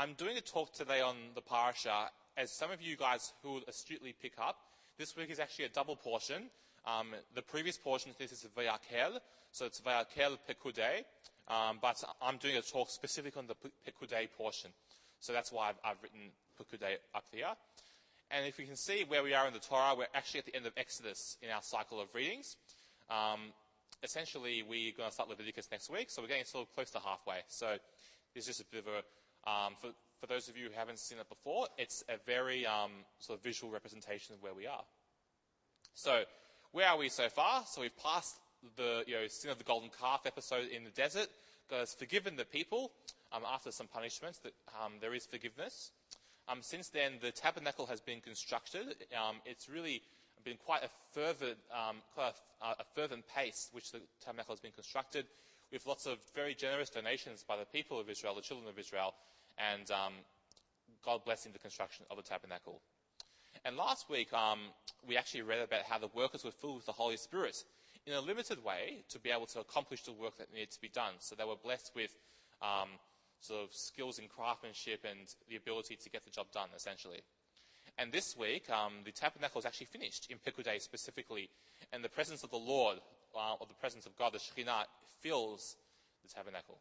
I'm doing a talk today on the parasha. As some of you guys who will astutely pick up, this week is actually a double portion. The previous portion of this is Vayakel, so it's Vayakel Pekudei, but I'm doing a talk specific on the Pekudei portion. So that's why I've written Pekudei up here. And if you can see where we are in the Torah, we're actually at the end of Exodus in our cycle of readings. Essentially, we're going to start Leviticus next week, so we're getting sort of close to halfway. So it's just a bit of a, for those of you who haven't seen it before, it's a very sort of visual representation of where we are. So where are we so far? So we've passed the sin of the golden calf episode in the desert. God has forgiven the people after some punishments. That there is forgiveness. Since then, the tabernacle has been constructed. It's really been quite a fervent pace which the tabernacle has been constructed, with lots of very generous donations by the people of Israel, the children of Israel, and God blessing the construction of the tabernacle. And last week, we actually read about how the workers were filled with the Holy Spirit in a limited way to be able to accomplish the work that needed to be done. So they were blessed with sort of skills in craftsmanship and the ability to get the job done, essentially. And this week, the tabernacle is actually finished, in Pekudei specifically, and the presence of the Lord, or the presence of God, the Shekhinah, fills the tabernacle.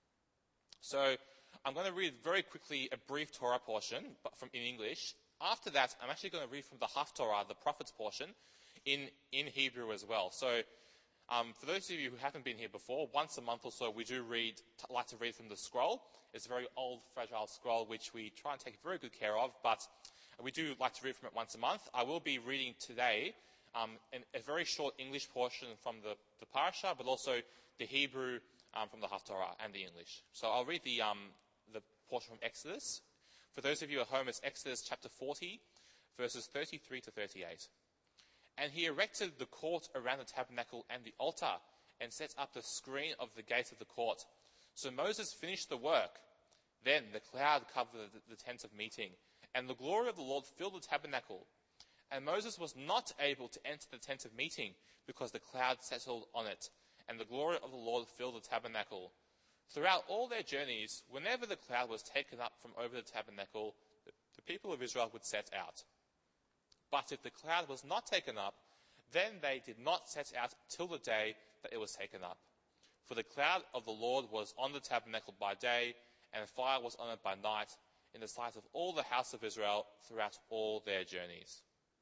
So I'm going to read very quickly a brief Torah portion but in English. After that, I'm actually going to read from the Haftorah, the prophet's portion, in Hebrew as well. So for those of you who haven't been here before, once a month or so we do like to read from the scroll. It's a very old, fragile scroll which we try and take very good care of, but we do like to read from it once a month. I will be reading today a very short English portion from the parasha, but also the Hebrew from the Haftorah and the English. So I'll read the portion from Exodus. For those of you at home, it's Exodus chapter 40, verses 33 to 38. And he erected the court around the tabernacle and the altar, and set up the screen of the gate of the court. So Moses finished the work. Then the cloud covered the tent of meeting, and the glory of the Lord filled the tabernacle. And Moses was not able to enter the tent of meeting, because the cloud settled on it, and the glory of the Lord filled the tabernacle. Throughout all their journeys, whenever the cloud was taken up from over the tabernacle, the people of Israel would set out. But if the cloud was not taken up, then they did not set out till the day that it was taken up. For the cloud of the Lord was on the tabernacle by day, and fire was on it by night, in the sight of all the house of Israel throughout all their journeys.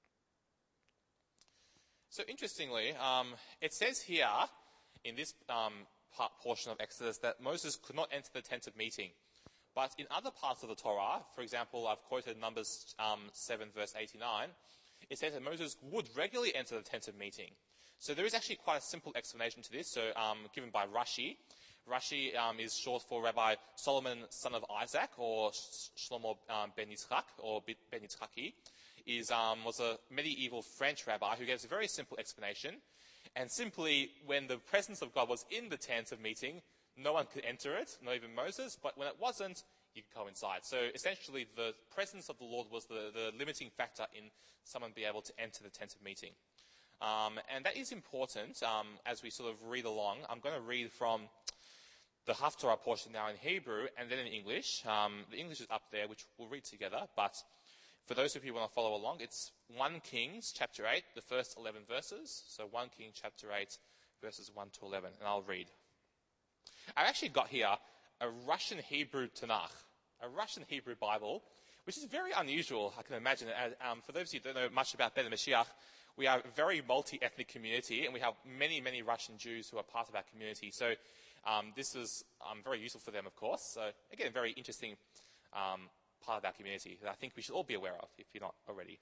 So interestingly, it says here in this portion of Exodus that Moses could not enter the tent of meeting. But in other parts of the Torah, for example, I've quoted Numbers 7 verse 89, it says that Moses would regularly enter the tent of meeting. So there is actually quite a simple explanation to this, so given by Rashi. Rashi is short for Rabbi Solomon, son of Isaac, or Shlomo ben Yitzchak, or Ben Yitzchaki, was a medieval French rabbi who gives a very simple explanation. And simply, when the presence of God was in the tent of meeting, no one could enter it, not even Moses, but when it wasn't, you could go inside. So essentially, the presence of the Lord was the limiting factor in someone being able to enter the tent of meeting. And that is important as we sort of read along. I'm going to read from the Haftorah portion now in Hebrew and then in English. The English is up there, which we'll read together, but for those of you who want to follow along, it's 1 Kings chapter 8, the first 11 verses. So 1 Kings chapter 8, verses 1 to 11, and I'll read. I've actually got here a Russian Hebrew Tanakh, a Russian Hebrew Bible, which is very unusual, I can imagine. For those of you who don't know much about Ben Mashiach, we are a very multi-ethnic community, and we have many, many Russian Jews who are part of our community. So this is very useful for them, of course. So again, a very interesting part of our community that I think we should all be aware of, if you're not already.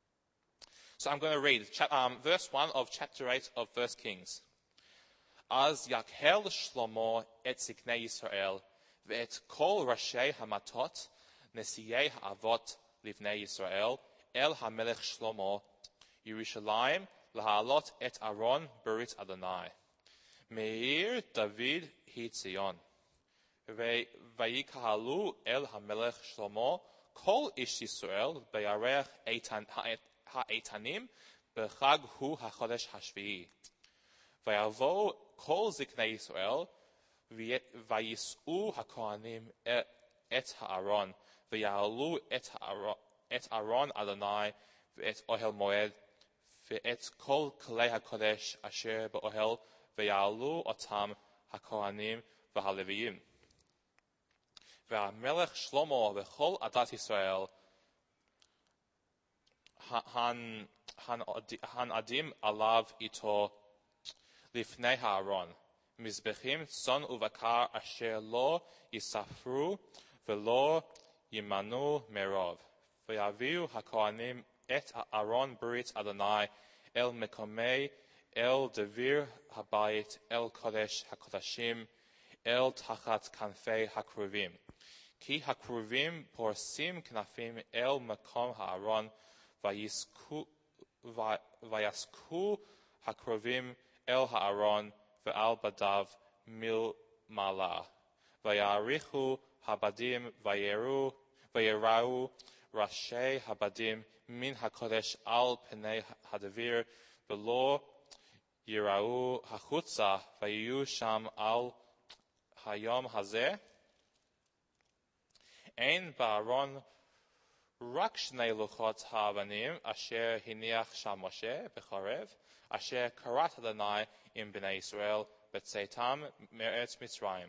So I'm going to read verse 1 of chapter 8 of 1 Kings. Az yakhel Shlomo et ziknei Yisrael ve'et kol rashei hamatot nesiyei ha'avot livnei Yisrael el hamelech Shlomo Yerushalayim lahalot et Aaron berit Adonai meir David hi Tzion vayikahalu el hamelech Shlomo kol ish Yisrael beyarech ha'etanim b'chag hu hachodesh hashvi'i vayavo כל זקני ישראל ויסעו הכהנים את הארון, ויעלו את ארון אדוני, ואת אוהל מועד, ואת כל כלי הקודש אשר באוהל, ויעלו אותם הכהנים והלוויים. והמלך שלמה וכל עדת ישראל, הנעדים עליו איתו לפני הארון, מזבחים צאן ובקר אשר לא יספרו ולא ימנו מרוב. ויביאו הכהנים את ארון ברית אדוני אל מקומי, אל דביר הבית, אל קודש הקודשים, אל תחת כנפי הכרובים. כי הכרובים פורסים כנפים אל מקום הארון, ויסקו הכרובים אל הארון ועל בדיו מלמעלה. ויעריכו הבדים ויראו ראשי הבדים מן הקודש על פני הדביר, ולא יראו החוצה, ויהיו שם על היום הזה. אין בארון רק שני לוחות האבנים אשר הניח שם משה בחורב, אשר כרת אדוני עם בני ישראל בצאתם מארץ מצרים.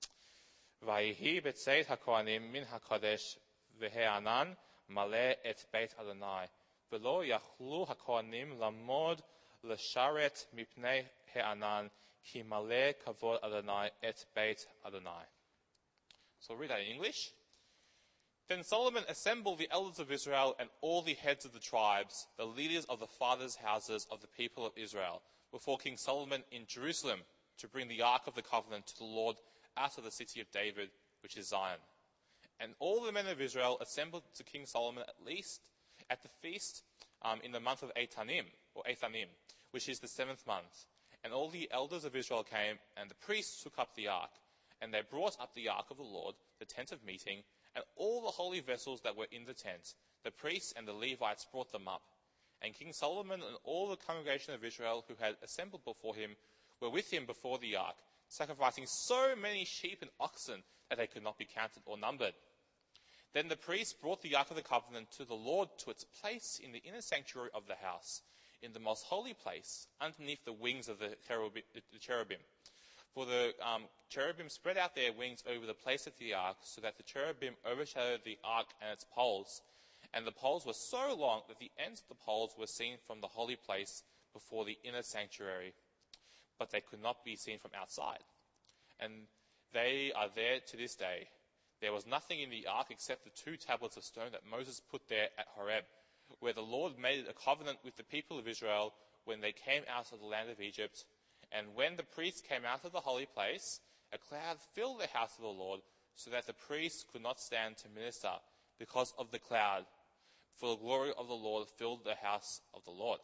ויהי בצאת הכהנים מן הקודש, והענן מלא את בית אדוני, ולא יכלו הכהנים לעמוד לשרת מפני הענן, כי מלא כבוד אדוני את בית Adonai. So read that in English. Then Solomon assembled the elders of Israel and all the heads of the tribes, the leaders of the fathers' houses of the people of Israel, before King Solomon in Jerusalem, to bring the ark of the covenant to the Lord out of the city of David, which is Zion. And all the men of Israel assembled to King Solomon at least at the feast in the month of Ethanim, which is the 7th month. And all the elders of Israel came, and the priests took up the ark. And they brought up the ark of the Lord, the tent of meeting, and all the holy vessels that were in the tent. The priests and the Levites brought them up. And King Solomon and all the congregation of Israel who had assembled before him were with him before the ark, sacrificing so many sheep and oxen that they could not be counted or numbered. Then the priests brought the ark of the covenant to the Lord to its place in the inner sanctuary of the house, in the most holy place, underneath the wings of the cherubim. For the cherubim spread out their wings over the place of the ark, so that the cherubim overshadowed the ark and its poles. And the poles were so long that the ends of the poles were seen from the holy place before the inner sanctuary, but they could not be seen from outside. And they are there to this day. There was nothing in the ark except the 2 tablets of stone that Moses put there at Horeb, where the Lord made a covenant with the people of Israel when they came out of the land of Egypt. And when the priests came out of the holy place, a cloud filled the house of the Lord, so that the priests could not stand to minister because of the cloud, for the glory of the Lord filled the house of the Lord.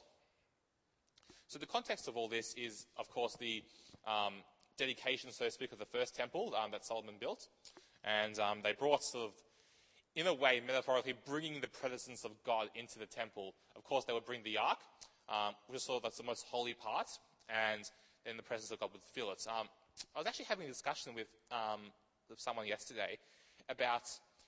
So the context of all this is, of course, the dedication, so to speak, of the first temple that Solomon built. And they brought sort of, in a way, metaphorically, bringing the presence of God into the temple. Of course, they would bring the ark, which is sort of that's the most holy part, and then the presence of God would fill it. I was actually having a discussion with someone yesterday about,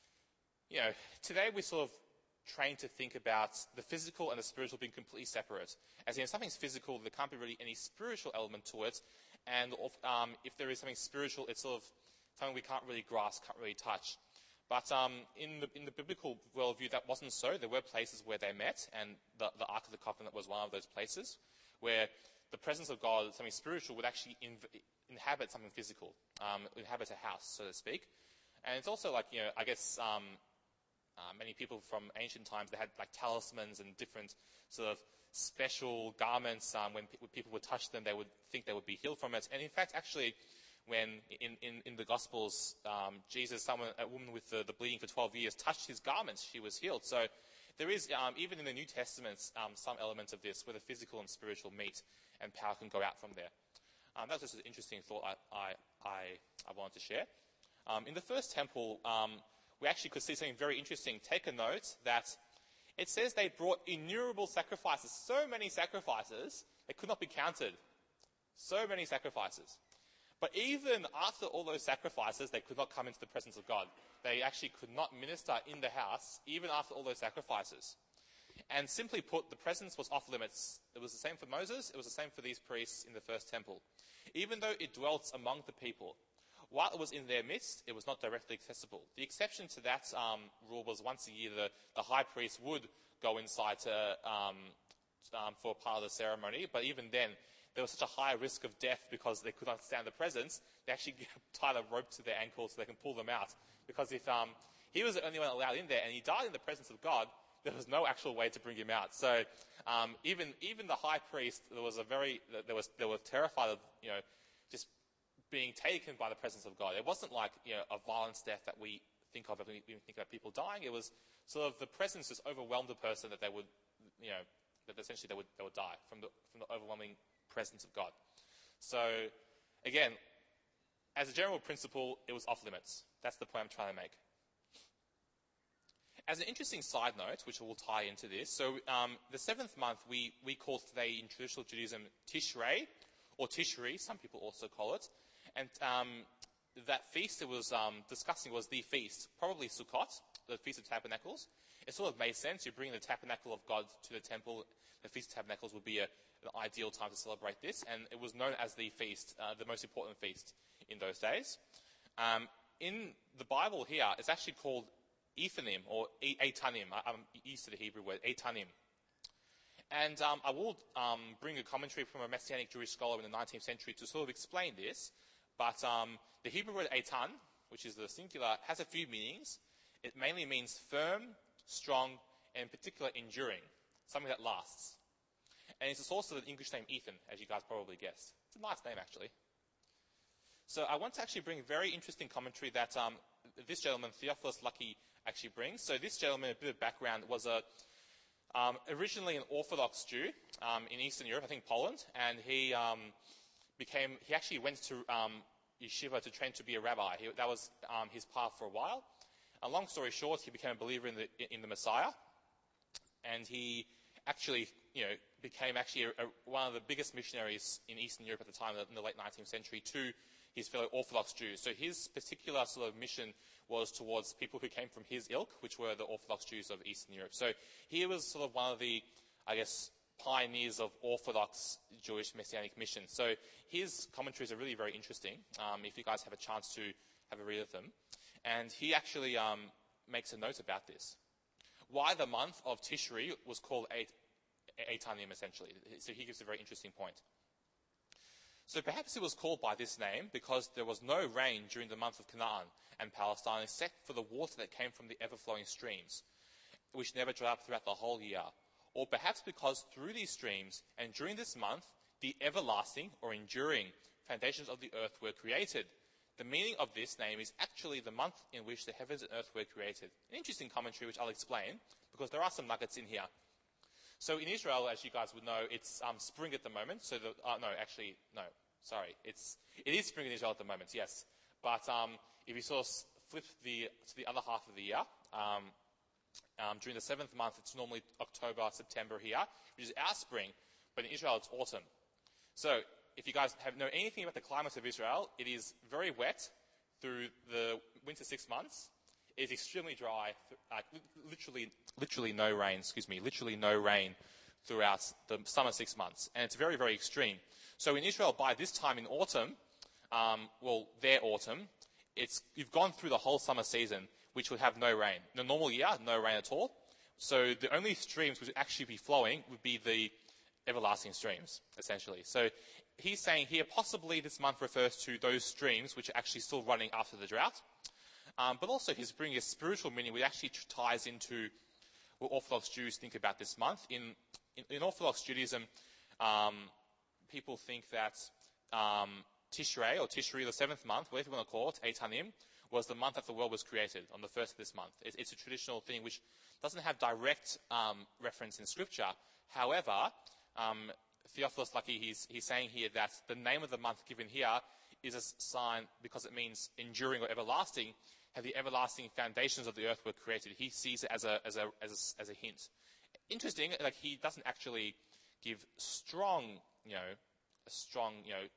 today we sort of trained to think about the physical and the spiritual being completely separate. As in, if something's physical, there can't be really any spiritual element to it, and if there is something spiritual, it's sort of something we can't really grasp, can't really touch. But in the biblical worldview, that wasn't so. There were places where they met, and the Ark of the Covenant was one of those places where the presence of God, something spiritual, would actually inhabit something physical, inhabit a house, so to speak. And it's also like, I guess many people from ancient times, they had like talismans and different sort of special garments. When people would touch them, they would think they would be healed from it. And in fact, actually, when in the Gospels, Jesus, a woman with the bleeding for 12 years, touched his garments, she was healed. So there is, even in the New Testament, some elements of this where the physical and spiritual meet and power can go out from there. That was just an interesting thought I wanted to share. In the first temple, we actually could see something very interesting. Take a note that it says they brought innumerable sacrifices, so many sacrifices, they could not be counted. So many sacrifices. But even after all those sacrifices, they could not come into the presence of God. They actually could not minister in the house, even after all those sacrifices. And simply put, the presence was off limits. It was the same for Moses. It was the same for these priests in the first temple. Even though it dwelt among the people, while it was in their midst, it was not directly accessible. The exception to that rule was once a year the high priest would go inside for part of the ceremony, but even then, there was such a high risk of death because they could not stand the presence. They actually tied a rope to their ankles so they can pull them out. Because if he was the only one allowed in there and he died in the presence of God, there was no actual way to bring him out. So even the high priest, they were terrified of just being taken by the presence of God. It wasn't like a violence death that we think of when we think about people dying. It was sort of the presence just overwhelmed the person that they would that essentially they would die from the overwhelming presence of God. So again, as a general principle, it was off limits. That's the point I'm trying to make. As an interesting side note, which will tie into this, so the seventh month we call today in traditional Judaism Tishrei, or Tishri, some people also call it. And that feast it was discussing was the feast, probably Sukkot, the Feast of Tabernacles. It sort of made sense. You bring the tabernacle of God to the temple. The Feast of Tabernacles would be an ideal time to celebrate this. And it was known as the feast, the most important feast in those days. In the Bible here, it's actually called Ethanim or Etanim. I'm used to the Hebrew word, Etanim. And I will bring a commentary from a Messianic Jewish scholar in the 19th century to sort of explain this. But the Hebrew word Etan, which is the singular, has a few meanings. It mainly means firm, strong, and in particular enduring, something that lasts. And it's also the English name Ethan, as you guys probably guessed. It's a nice name, actually. So I want to actually bring a very interesting commentary that this gentleman, Theophilus Lucky, actually brings. So this gentleman, a bit of background, was originally an Orthodox Jew in Eastern Europe, I think Poland, and he actually went to yeshiva to train to be a rabbi. That was his path for a while. Long story short, he became a believer in the Messiah, and he actually, became one of the biggest missionaries in Eastern Europe at the time, in the late 19th century, to his fellow Orthodox Jews. So his particular sort of mission was towards people who came from his ilk, which were the Orthodox Jews of Eastern Europe. So he was sort of one of the, pioneers of Orthodox Jewish Messianic mission. So his commentaries are really very interesting, if you guys have a chance to have a read of them. And he actually makes a note about this. Why the month of Tishri was called Etanim, essentially. So he gives a very interesting point. So perhaps it was called by this name because there was no rain during the month of Canaan and Palestine except for the water that came from the ever-flowing streams, which never dried up throughout the whole year. Or perhaps because through these streams and during this month, the everlasting or enduring foundations of the earth were created. The meaning of this name is actually the month in which the heavens and earth were created. An interesting commentary which I'll explain because there are some nuggets in here. So in Israel, as you guys would know, it's spring at the moment. So it is spring in Israel at the moment, yes. But if you sort of flip to the other half of the year, during the seventh month, it's normally October, September here, which is our spring, but in Israel, it's autumn. So if you guys know anything about the climate of Israel, it is very wet through the winter 6 months. It is extremely dry, literally no rain throughout the summer 6 months. And it's very, very extreme. So in Israel, by this time in autumn, their autumn, you've gone through the whole summer season, which would have no rain. In a normal year, no rain at all. So the only streams which would actually be flowing would be the everlasting streams, essentially. So he's saying here possibly this month refers to those streams which are actually still running after the drought. But also he's bringing a spiritual meaning which actually ties into what Orthodox Jews think about this month. In Orthodox Judaism, people think that Tishrei, or Tishri, the seventh month, whatever you want to call it, Etanim, was the month that the world was created, on the first of this month. It's a traditional thing which doesn't have direct reference in Scripture. However, Theophilus Lucky, he's saying here that the name of the month given here is a sign, because it means enduring or everlasting, how the everlasting foundations of the earth were created. He sees it as a hint. Interesting, he doesn't actually give strong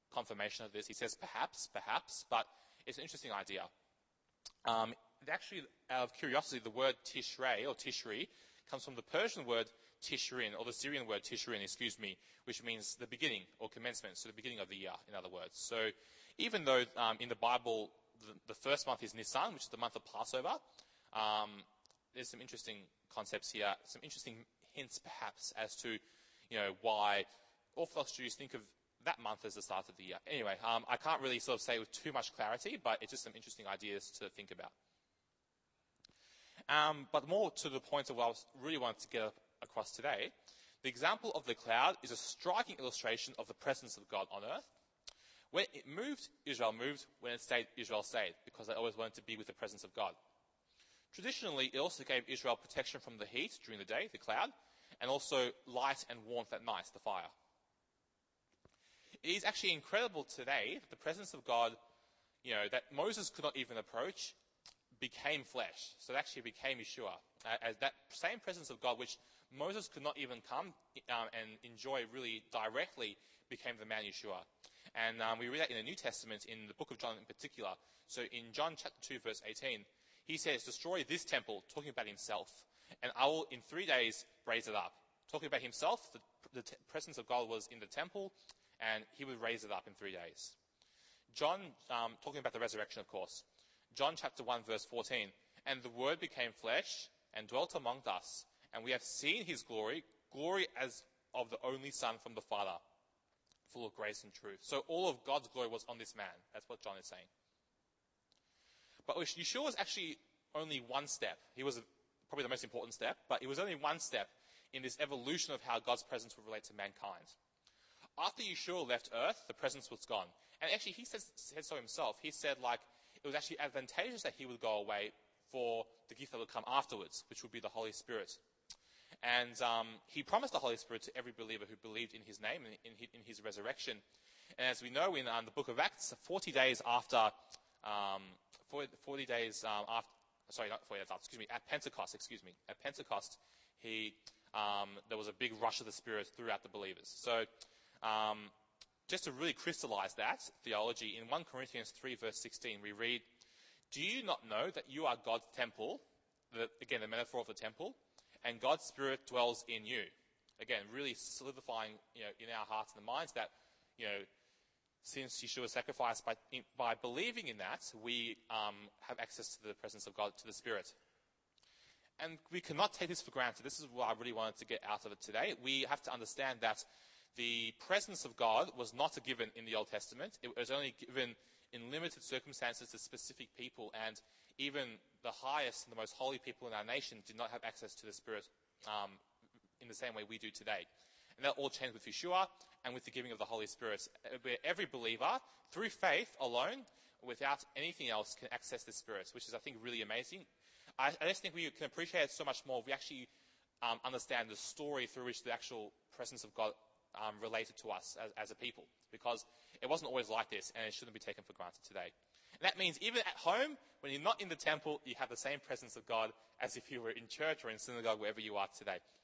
confirmation of this. He says perhaps, but it's an interesting idea. Actually, out of curiosity, the word Tishrei or Tishri comes from the Persian word Tishrin, or the Syrian word Tishrin, which means the beginning or commencement, so the beginning of the year, in other words. So even though in the Bible the first month is Nisan, which is the month of Passover, there's some interesting concepts here, some interesting hints perhaps as to why Orthodox Jews think of that month as the start of the year. Anyway, I can't really sort of say with too much clarity, but it's just some interesting ideas to think about. But more to the point of what I really wanted to get across today, the example of the cloud is a striking illustration of the presence of God on earth. When it moved, Israel moved. When it stayed, Israel stayed, because they always wanted to be with the presence of God. Traditionally, it also gave Israel protection from the heat during the day, the cloud, and also light and warmth at night, the fire. It is actually incredible today, the presence of God, that Moses could not even approach, became flesh. So it actually became Yeshua. As that same presence of God, which Moses could not even come and enjoy really directly, became the man Yeshua. And we read that in the New Testament, in the book of John in particular. So in John chapter 2, verse 18, he says, destroy this temple, talking about himself, and I will in 3 days raise it up. Talking about himself, the presence of God was in the temple, and he would raise it up in 3 days. John, talking about the resurrection, of course. John chapter 1, verse 14, and the Word became flesh and dwelt among us, and we have seen his glory, glory as of the only Son from the Father, full of grace and truth. So all of God's glory was on this man. That's what John is saying. But Yeshua was actually only one step. He was probably the most important step, but it was only one step in this evolution of how God's presence would relate to mankind. After Yeshua left earth, the presence was gone. And actually, he said so himself. He said, it was actually advantageous that he would go away for the gift that would come afterwards, which would be the Holy Spirit. And he promised the Holy Spirit to every believer who believed in his name and in his resurrection. And as we know in the book of Acts, 40 days after, at Pentecost, there was a big rush of the Spirit throughout the believers. So, just to really crystallize that theology, in 1 Corinthians 3, verse 16, we read, do you not know that you are God's temple? Again, the metaphor of the temple. And God's Spirit dwells in you. Again, really solidifying, in our hearts and minds that, since Yeshua's sacrifice, by believing in that, we have access to the presence of God, to the Spirit. And we cannot take this for granted. This is what I really wanted to get out of it today. We have to understand that the presence of God was not a given in the Old Testament. It was only given in limited circumstances to specific people, and even the highest and the most holy people in our nation did not have access to the Spirit in the same way we do today. And that all changed with Yeshua and with the giving of the Holy Spirit, where every believer, through faith alone, without anything else, can access the Spirit, which is, I think, really amazing. I just think we can appreciate it so much more if we actually understand the story through which the actual presence of God related to us as a people, because it wasn't always like this, and it shouldn't be taken for granted today. And that means even at home, when you're not in the temple, you have the same presence of God as if you were in church or in synagogue, wherever you are today.